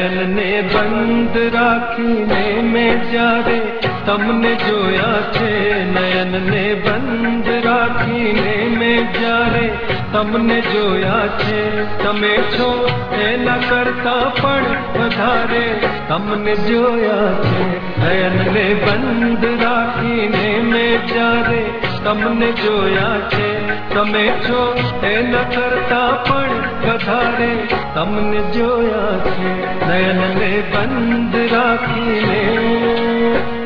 નયન ને બંધ રાખીને મેં જ્યારે તમને જોયા છે, નયન ને બંધ રાખીને મેં જ્યારે તમને જોયા છે, તમે છો એના કરતા પણ વધારે તમને જોયા છે. નયન ને બંધ રાખીને મેં જ્યારે તમને જોયા છે, તમે છો એના કરતા પણ વધારે તમને જોયા છે. નયન ને બંધ રાખીને